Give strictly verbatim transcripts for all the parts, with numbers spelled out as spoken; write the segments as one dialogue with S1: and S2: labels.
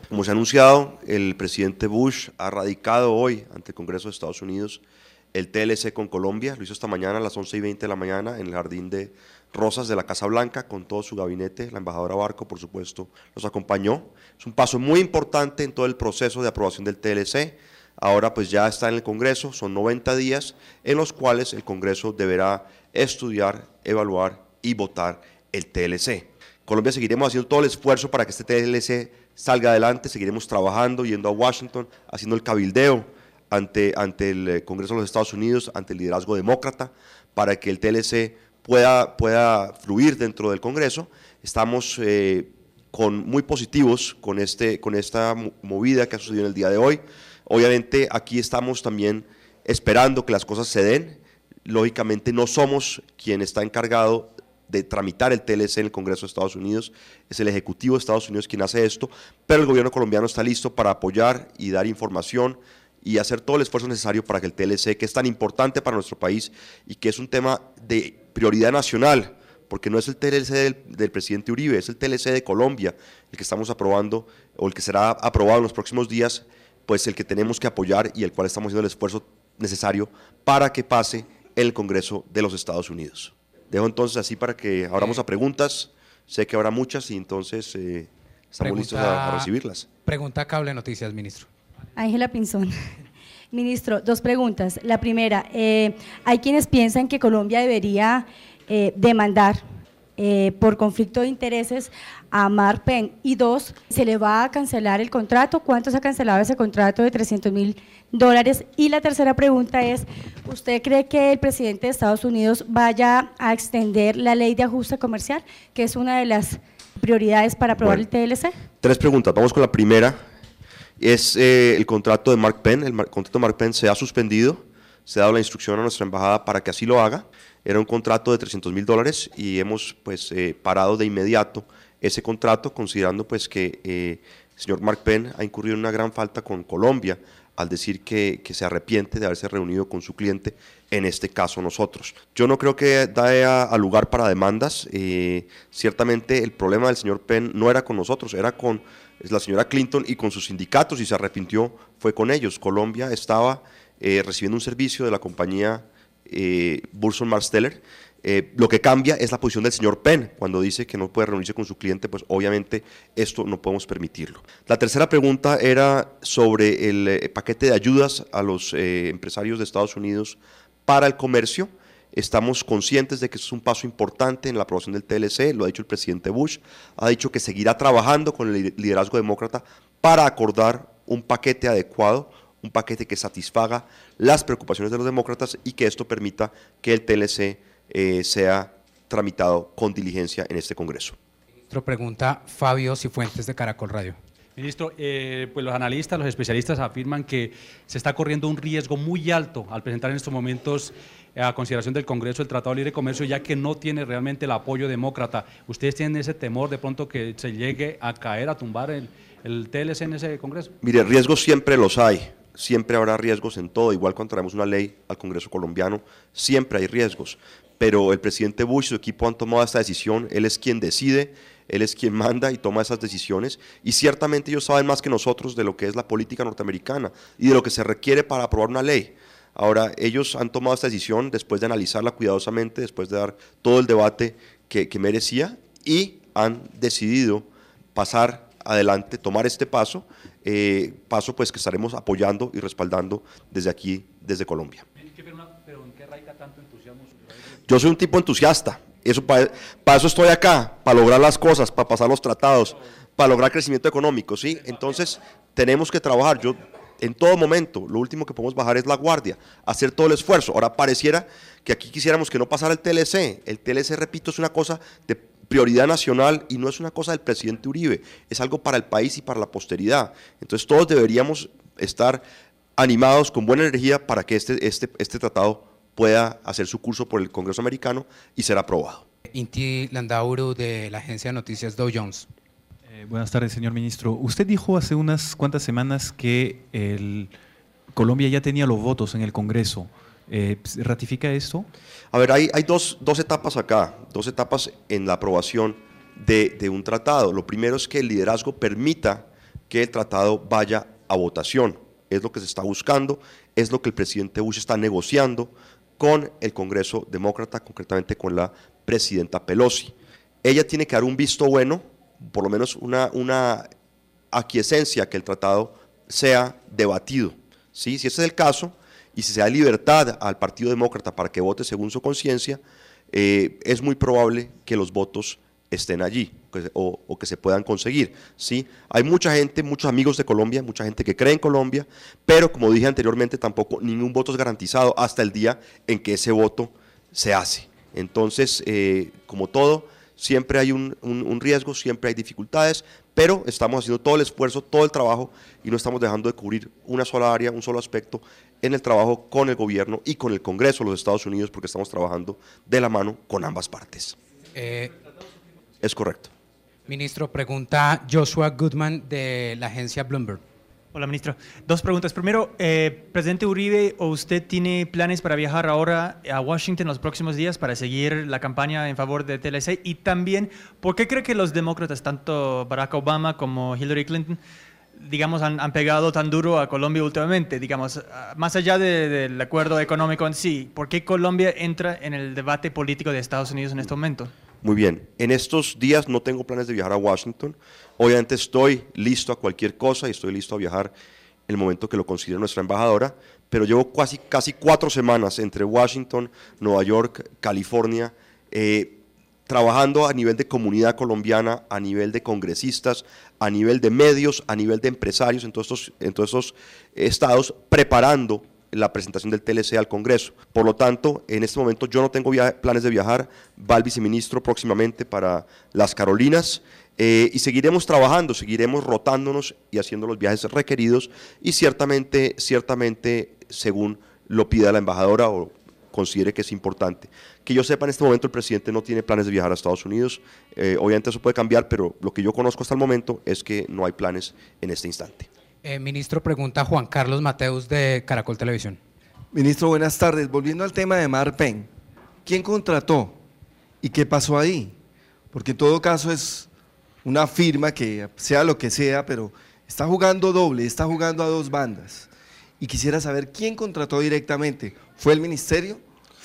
S1: Como se ha anunciado, el presidente Bush ha radicado hoy ante el Congreso de Estados Unidos el T L C con Colombia. Lo hizo esta mañana a las once y veinte de la mañana en el Jardín de Rosas de la Casa Blanca con todo su gabinete. La embajadora Barco, por supuesto, nos acompañó. Es un paso muy importante en todo el proceso de aprobación del T L C. Ahora pues ya está en el Congreso, son noventa días en los cuales el Congreso deberá estudiar, evaluar y votar el T L C. Colombia seguiremos haciendo todo el esfuerzo para que este T L C salga adelante, seguiremos trabajando, yendo a Washington, haciendo el cabildeo ante, ante el Congreso de los Estados Unidos, ante el liderazgo demócrata, para que el T L C pueda, pueda fluir dentro del Congreso. Estamos eh, con, muy positivos con, este, con esta movida que ha sucedido en el día de hoy. Obviamente aquí estamos también esperando que las cosas se den. Lógicamente no somos quien está encargado de tramitar el T L C en el Congreso de Estados Unidos, es el Ejecutivo de Estados Unidos quien hace esto, pero el gobierno colombiano está listo para apoyar y dar información y hacer todo el esfuerzo necesario para que el T L C, que es tan importante para nuestro país y que es un tema de prioridad nacional, porque no es el T L C del, del presidente Uribe, es el T L C de Colombia, el que estamos aprobando o el que será aprobado en los próximos días, pues el que tenemos que apoyar y el cual estamos haciendo el esfuerzo necesario para que pase en el Congreso de los Estados Unidos. Dejo entonces así para que abramos a preguntas, sé que habrá muchas y entonces eh, estamos pregunta, listos a, a recibirlas.
S2: Pregunta Cable Noticias, ministro.
S3: Ángela Pinzón. Ministro, dos preguntas. La primera, eh, hay quienes piensan que Colombia debería eh, demandar eh, por conflicto de intereses a Mark Penn. Y dos, ¿se le va a cancelar el contrato? ¿Cuánto se ha cancelado ese contrato de trescientos mil dólares? Y la tercera pregunta es, ¿usted cree que el presidente de Estados Unidos vaya a extender la ley de ajuste comercial, que es una de las prioridades para aprobar bueno, el T L C?
S1: Tres preguntas, vamos con la primera. Es eh, el contrato de Mark Penn, el mar, contrato de Mark Penn se ha suspendido, se ha dado la instrucción a nuestra embajada para que así lo haga. Era un contrato de trescientos mil dólares y hemos pues eh, parado de inmediato ese contrato, considerando pues que eh, el señor Mark Penn ha incurrido en una gran falta con Colombia al decir que, que se arrepiente de haberse reunido con su cliente, en este caso nosotros. Yo no creo que da a, a lugar para demandas, eh, ciertamente el problema del señor Penn no era con nosotros, era con la señora Clinton y con sus sindicatos, y se arrepintió fue con ellos. Colombia estaba eh, recibiendo un servicio de la compañía eh, Burson Marsteller. Eh, lo que cambia es la posición del señor Penn, cuando dice que no puede reunirse con su cliente, pues obviamente esto no podemos permitirlo. La tercera pregunta era sobre el eh, paquete de ayudas a los eh, empresarios de Estados Unidos para el comercio. Estamos conscientes de que es un paso importante en la aprobación del T L C, lo ha dicho el presidente Bush, ha dicho que seguirá trabajando con el liderazgo demócrata para acordar un paquete adecuado, un paquete que satisfaga las preocupaciones de los demócratas y que esto permita que el T L C Eh, sea tramitado con diligencia en este Congreso.
S2: Ministro, pregunta Fabio Cifuentes de Caracol Radio.
S4: Ministro, eh, pues los analistas, los especialistas afirman que se está corriendo un riesgo muy alto al presentar en estos momentos a consideración del Congreso el Tratado de Libre Comercio, ya que no tiene realmente el apoyo demócrata. ¿Ustedes tienen ese temor de pronto que se llegue a caer, a tumbar el, el T L C en ese Congreso?
S1: Mire, riesgos siempre los hay. Siempre habrá riesgos en todo, igual cuando traemos una ley al Congreso colombiano, siempre hay riesgos, pero el presidente Bush y su equipo han tomado esta decisión, él es quien decide, él es quien manda y toma esas decisiones, y ciertamente ellos saben más que nosotros de lo que es la política norteamericana y de lo que se requiere para aprobar una ley. Ahora, ellos han tomado esta decisión después de analizarla cuidadosamente, después de dar todo el debate que, que merecía, y han decidido pasar adelante, tomar este paso, eh, paso pues que estaremos apoyando y respaldando desde aquí, desde Colombia.
S4: ¿Pero en qué radica tanto entusiasmo?
S1: Yo soy un tipo entusiasta, eso, para, para eso estoy acá, para lograr las cosas, para pasar los tratados, para lograr crecimiento económico, ¿sí? Entonces tenemos que trabajar, yo en todo momento, lo último que podemos bajar es la guardia, hacer todo el esfuerzo. Ahora pareciera que aquí quisiéramos que no pasara el T L C, el T L C, repito, es una cosa de prioridad nacional y no es una cosa del presidente Uribe, es algo para el país y para la posteridad. Entonces todos deberíamos estar animados con buena energía para que este, este, este tratado pueda hacer su curso por el Congreso americano y ser aprobado.
S2: Inti Landauro de la agencia de noticias Dow Jones.
S5: Eh, buenas tardes, señor ministro. Usted dijo hace unas cuantas semanas que el, Colombia ya tenía los votos en el Congreso. Eh, ¿Ratifica esto?
S1: A ver, hay, hay dos, dos etapas acá, dos etapas en la aprobación de, de un tratado. Lo primero es que el liderazgo permita que el tratado vaya a votación. Es lo que se está buscando, es lo que el presidente Bush está negociando con el Congreso demócrata, concretamente con la presidenta Pelosi. Ella tiene que dar un visto bueno, por lo menos una, una aquiescencia que el tratado sea debatido, ¿sí? Si ese es el caso, y si se da libertad al Partido Demócrata para que vote según su conciencia, eh, es muy probable que los votos estén allí que, o, o que se puedan conseguir, ¿sí? Hay mucha gente, muchos amigos de Colombia, mucha gente que cree en Colombia, pero como dije anteriormente, tampoco ningún voto es garantizado hasta el día en que ese voto se hace. Entonces, eh, como todo, siempre hay un, un, un riesgo, siempre hay dificultades, pero estamos haciendo todo el esfuerzo, todo el trabajo y no estamos dejando de cubrir una sola área, un solo aspecto en el trabajo con el gobierno y con el Congreso de los Estados Unidos, porque estamos trabajando de la mano con ambas partes.
S2: Eh,
S1: es correcto.
S2: Ministro, pregunta Joshua Goodman de la agencia Bloomberg.
S6: Hola, ministro. Dos preguntas. Primero, eh, presidente Uribe, ¿o usted tiene planes para viajar ahora a Washington los próximos días para seguir la campaña en favor de T L C? Y también, ¿por qué cree que los demócratas, tanto Barack Obama como Hillary Clinton, digamos, han, han pegado tan duro a Colombia últimamente? Digamos, más allá de, del acuerdo económico en sí, ¿por qué Colombia entra en el debate político de Estados Unidos en este momento?
S1: Muy bien, en estos días no tengo planes de viajar a Washington, obviamente estoy listo a cualquier cosa y estoy listo a viajar en el momento que lo considere nuestra embajadora, pero llevo casi, casi cuatro semanas entre Washington, Nueva York, California, eh, trabajando a nivel de comunidad colombiana, a nivel de congresistas, a nivel de medios, a nivel de empresarios en todos estos, en todos estos estados, preparando la presentación del T L C al Congreso. Por lo tanto, en este momento yo no tengo planes de viajar, va el viceministro próximamente para las Carolinas, eh, y seguiremos trabajando, seguiremos rotándonos y haciendo los viajes requeridos y ciertamente, ciertamente según lo pida la embajadora o considere que es importante. Que yo sepa, en este momento el presidente no tiene planes de viajar a Estados Unidos, eh, obviamente eso puede cambiar, pero lo que yo conozco hasta el momento es que no hay planes en este instante.
S2: Eh, ministro, pregunta Juan Carlos Mateus de Caracol Televisión.
S7: Ministro, buenas tardes. Volviendo al tema de Marpen, ¿quién contrató y qué pasó ahí? Porque en todo caso es una firma que sea lo que sea, pero está jugando doble, está jugando a dos bandas. Y quisiera saber quién contrató directamente. ¿Fue el ministerio?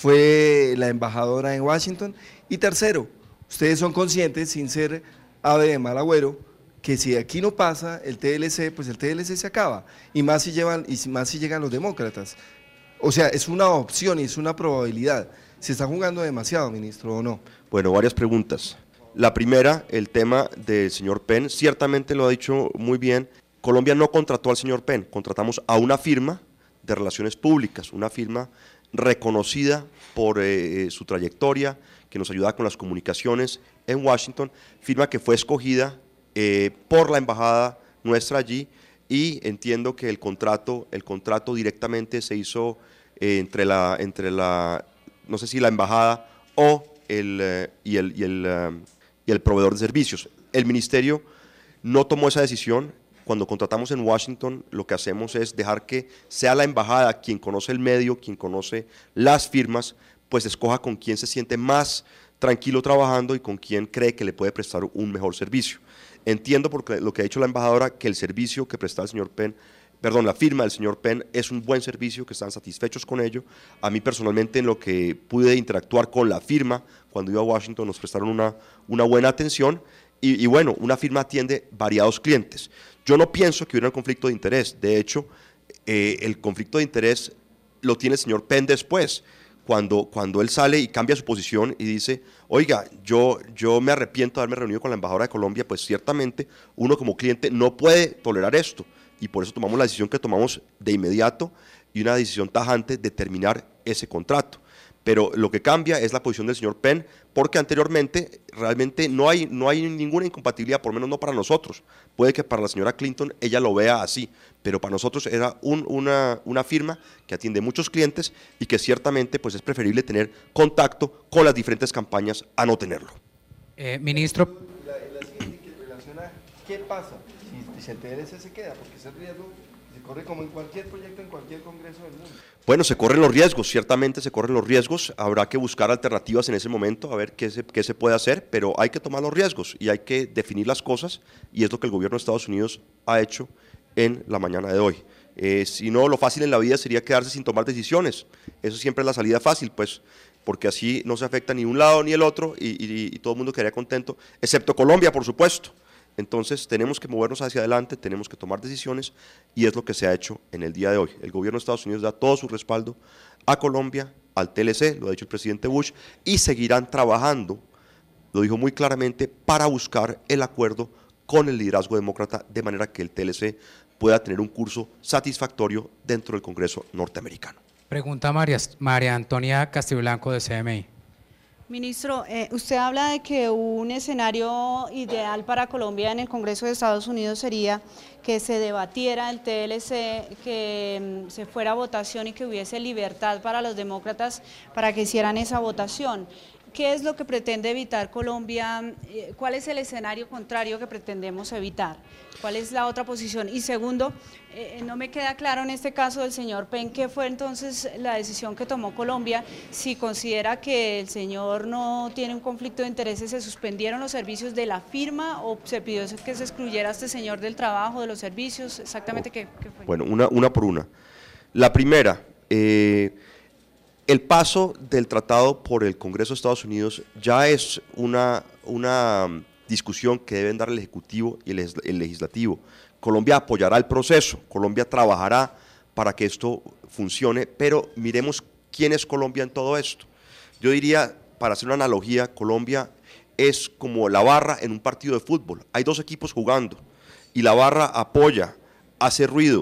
S7: ¿Fue la embajadora en Washington? Y tercero, ustedes son conscientes, sin ser ave de mal agüero, que si aquí no pasa el T L C, pues el T L C se acaba, y más si, llevan, y más si llegan los demócratas. O sea, es una opción y es una probabilidad. ¿Se está jugando demasiado, ministro, o no?
S1: Bueno, varias preguntas. La primera, el tema del señor Penn, ciertamente lo ha dicho muy bien, Colombia no contrató al señor Penn, contratamos a una firma de relaciones públicas, una firma reconocida por eh, su trayectoria, que nos ayuda con las comunicaciones en Washington, firma que fue escogida Eh, por la embajada nuestra allí, y entiendo que el contrato, el contrato directamente se hizo eh, entre, la, entre la, no sé si la embajada o el, eh, y, el, y, el, um, y el proveedor de servicios. El ministerio no tomó esa decisión. Cuando contratamos en Washington, lo que hacemos es dejar que sea la embajada quien conoce el medio, quien conoce las firmas, pues escoja con quién se siente más tranquilo trabajando y con quién cree que le puede prestar un mejor servicio. Entiendo porque lo que ha dicho la embajadora, que el servicio que presta el señor Penn, perdón, la firma del señor Penn es un buen servicio, que están satisfechos con ello. A mí personalmente, en lo que pude interactuar con la firma, cuando iba a Washington nos prestaron una, una buena atención y, y bueno, una firma atiende variados clientes. Yo no pienso que hubiera un conflicto de interés, de hecho, eh, el conflicto de interés lo tiene el señor Penn después, Cuando, cuando él sale y cambia su posición y dice, oiga, yo, yo me arrepiento de haberme reunido con la embajadora de Colombia, pues ciertamente uno como cliente no puede tolerar esto, y por eso tomamos la decisión que tomamos de inmediato y una decisión tajante de terminar ese contrato. Pero lo que cambia es la posición del señor Penn, porque anteriormente realmente no hay, no hay ninguna incompatibilidad, por lo menos no para nosotros. Puede que para la señora Clinton ella lo vea así, pero para nosotros era un, una, una firma que atiende muchos clientes y que ciertamente pues, es preferible tener contacto con las diferentes campañas a no tenerlo.
S2: Eh, ministro.
S7: La, la siguiente que relaciona, ¿qué pasa si, si el T L C se queda? Porque ese riesgo se corre como en cualquier proyecto, en cualquier congreso del mundo.
S1: Bueno, se corren los riesgos, ciertamente se corren los riesgos, habrá que buscar alternativas en ese momento, a ver qué se, qué se puede hacer, pero hay que tomar los riesgos y hay que definir las cosas, y es lo que el gobierno de Estados Unidos ha hecho en la mañana de hoy. Eh, si no, lo fácil en la vida sería quedarse sin tomar decisiones, eso siempre es la salida fácil, pues, porque así no se afecta ni un lado ni el otro y, y, y todo el mundo quedaría contento, excepto Colombia, por supuesto. Entonces tenemos que movernos hacia adelante, tenemos que tomar decisiones y es lo que se ha hecho en el día de hoy. El gobierno de Estados Unidos da todo su respaldo a Colombia, al T L C, lo ha dicho el presidente Bush, y seguirán trabajando, lo dijo muy claramente, para buscar el acuerdo con el liderazgo demócrata de manera que el T L C pueda tener un curso satisfactorio dentro del Congreso norteamericano.
S2: Pregunta María, María Antonia Castiblanco de C M I.
S8: Ministro, eh, usted habla de que un escenario ideal para Colombia en el Congreso de Estados Unidos sería que se debatiera el T L C, que um, se fuera a votación y que hubiese libertad para los demócratas para que hicieran esa votación. ¿Qué es lo que pretende evitar Colombia? ¿Cuál es el escenario contrario que pretendemos evitar? ¿Cuál es la otra posición? Y segundo, eh, no me queda claro en este caso del señor Penn qué fue entonces la decisión que tomó Colombia, si considera que el señor no tiene un conflicto de intereses, ¿se suspendieron los servicios de la firma o se pidió que se excluyera a este señor del trabajo, de los servicios? ¿Exactamente qué, qué fue?
S1: Bueno, una, una por una. La primera, eh, el paso del tratado por el Congreso de Estados Unidos ya es una, una discusión que deben dar el Ejecutivo y el, el Legislativo. Colombia apoyará el proceso, Colombia trabajará para que esto funcione, pero miremos quién es Colombia en todo esto. Yo diría, para hacer una analogía, Colombia es como la barra en un partido de fútbol. Hay dos equipos jugando y la barra apoya, hace ruido,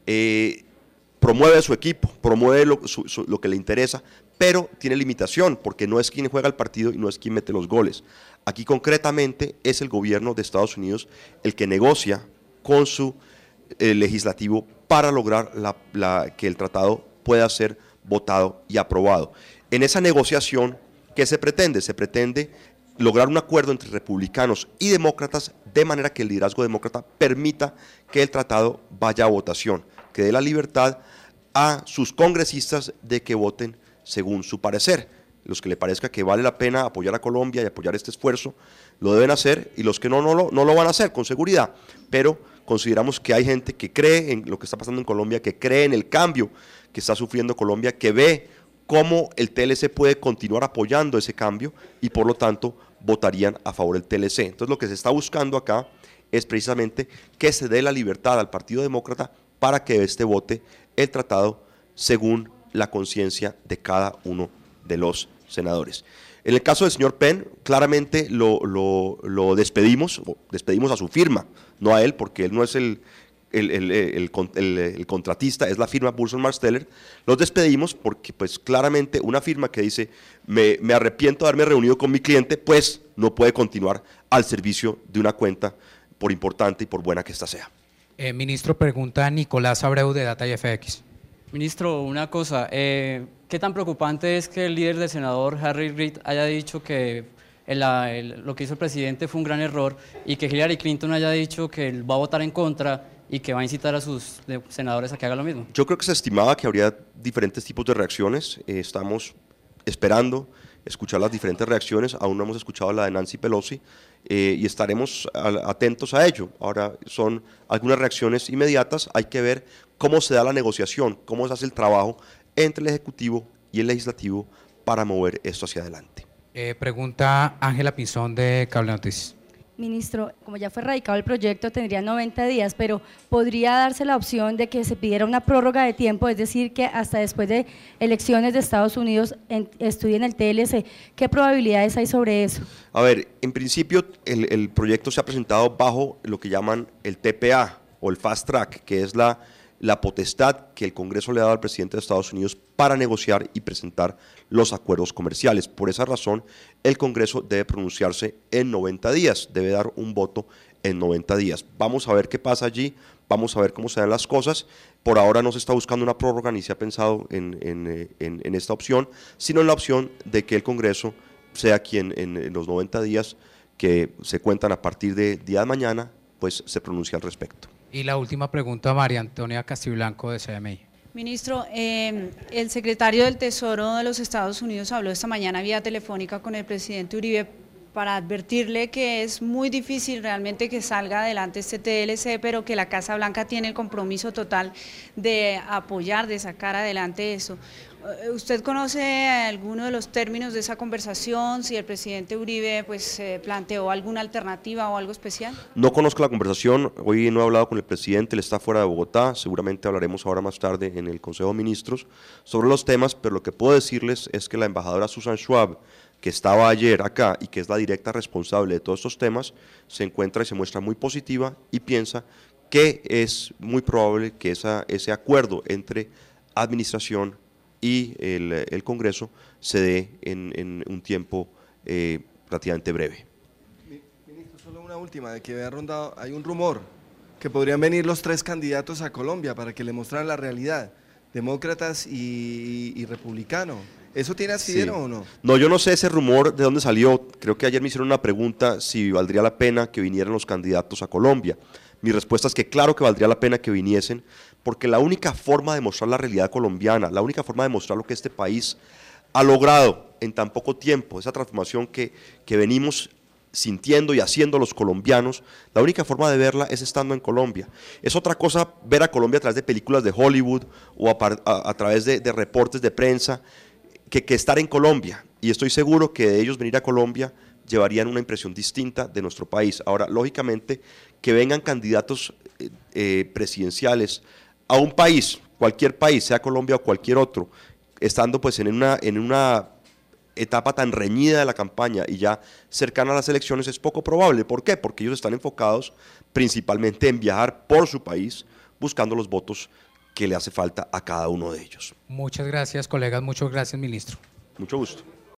S1: eh, promueve a su equipo, promueve lo, su, su, lo que le interesa, pero tiene limitación porque no es quien juega el partido y no es quien mete los goles. Aquí concretamente es el gobierno de Estados Unidos el que negocia con su eh, legislativo para lograr la, la, que el tratado pueda ser votado y aprobado. En esa negociación, ¿qué se pretende? Se pretende lograr un acuerdo entre republicanos y demócratas de manera que el liderazgo demócrata permita que el tratado vaya a votación, que dé la libertad a sus congresistas de que voten según su parecer. Los que le parezca que vale la pena apoyar a Colombia y apoyar este esfuerzo, lo deben hacer, y los que no, no lo, no lo van a hacer, con seguridad, pero consideramos que hay gente que cree en lo que está pasando en Colombia, que cree en el cambio que está sufriendo Colombia, que ve cómo el T L C puede continuar apoyando ese cambio y por lo tanto votarían a favor del T L C. Entonces lo que se está buscando acá es precisamente que se dé la libertad al Partido Demócrata para que este vote el tratado según la conciencia de cada uno de los senadores. En el caso del señor Penn, claramente lo, lo, lo despedimos, despedimos a su firma, no a él, porque él no es el, el, el, el, el, el contratista, es la firma Burson Marsteller. Los despedimos porque pues claramente una firma que dice me, me arrepiento de haberme reunido con mi cliente, pues no puede continuar al servicio de una cuenta, por importante y por buena que ésta sea.
S2: Eh, ministro, pregunta Nicolás Abreu de Data y F X.
S9: Ministro, una cosa, eh, ¿qué tan preocupante es que el líder del senador, Harry Reid, haya dicho que el, el, lo que hizo el presidente fue un gran error y que Hillary Clinton haya dicho que él va a votar en contra y que va a incitar a sus senadores a que hagan lo mismo?
S1: Yo creo que se estimaba que habría diferentes tipos de reacciones, eh, estamos esperando escuchar las diferentes reacciones, aún no hemos escuchado la de Nancy Pelosi, eh, y estaremos atentos a ello. Ahora son algunas reacciones inmediatas, hay que ver cómo se da la negociación, cómo se hace el trabajo entre el Ejecutivo y el Legislativo para mover esto hacia adelante.
S2: Eh, pregunta Ángela Pinzón de Cable Noticias.
S3: Ministro, como ya fue radicado el proyecto, tendría noventa días, pero ¿podría darse la opción de que se pidiera una prórroga de tiempo, es decir, que hasta después de elecciones de Estados Unidos en, estudien el T L C? ¿Qué probabilidades hay sobre eso?
S1: A ver, en principio el, el proyecto se ha presentado bajo lo que llaman el T P A o el Fast Track, que es la la potestad que el Congreso le ha dado al presidente de Estados Unidos para negociar y presentar los acuerdos comerciales. Por esa razón, el Congreso debe pronunciarse en noventa días, debe dar un voto en noventa días. Vamos a ver qué pasa allí, vamos a ver cómo se dan las cosas. Por ahora no se está buscando una prórroga ni se ha pensado en, en, en, en esta opción, sino en la opción de que el Congreso sea quien en, en los noventa días que se cuentan a partir de día de mañana, pues se pronuncie al respecto.
S2: Y la última pregunta, María Antonia Castiblanco, de C M I.
S8: Ministro, eh, el secretario del Tesoro de los Estados Unidos habló esta mañana vía telefónica con el presidente Uribe para advertirle que es muy difícil realmente que salga adelante este T L C, pero que la Casa Blanca tiene el compromiso total de apoyar, de sacar adelante eso. ¿Usted conoce alguno de los términos de esa conversación? Si el presidente Uribe pues eh, planteó alguna alternativa o algo especial.
S1: No conozco la conversación, hoy no he hablado con el presidente, él está fuera de Bogotá, seguramente hablaremos ahora más tarde en el Consejo de Ministros sobre los temas, pero lo que puedo decirles es que la embajadora Susan Schwab, que estaba ayer acá y que es la directa responsable de todos estos temas, se encuentra y se muestra muy positiva y piensa que es muy probable que esa, ese acuerdo entre administración y el, el Congreso se dé en, en un tiempo eh, relativamente breve.
S7: Ministro, solo una última, de que había rondado, hay un rumor que podrían venir los tres candidatos a Colombia para que le mostraran la realidad, demócratas y, y republicano. ¿Eso tiene asidero sí. o no?
S1: No, yo no sé ese rumor de dónde salió, creo que ayer me hicieron una pregunta si valdría la pena que vinieran los candidatos a Colombia. Mi respuesta es que claro que valdría la pena que viniesen, porque la única forma de mostrar la realidad colombiana, la única forma de mostrar lo que este país ha logrado en tan poco tiempo, esa transformación que, que venimos sintiendo y haciendo los colombianos, la única forma de verla es estando en Colombia. Es otra cosa ver a Colombia a través de películas de Hollywood o a, a, a través de, de reportes de prensa, que, que estar en Colombia, y estoy seguro que de ellos venir a Colombia llevarían una impresión distinta de nuestro país. Ahora, lógicamente, que vengan candidatos eh, eh, presidenciales a un país, cualquier país, sea Colombia o cualquier otro, estando pues en una, en una etapa tan reñida de la campaña y ya cercana a las elecciones, es poco probable. ¿Por qué? Porque ellos están enfocados principalmente en viajar por su país, buscando los votos que le hace falta a cada uno de ellos.
S2: Muchas gracias, colegas, muchas gracias, ministro.
S1: Mucho gusto.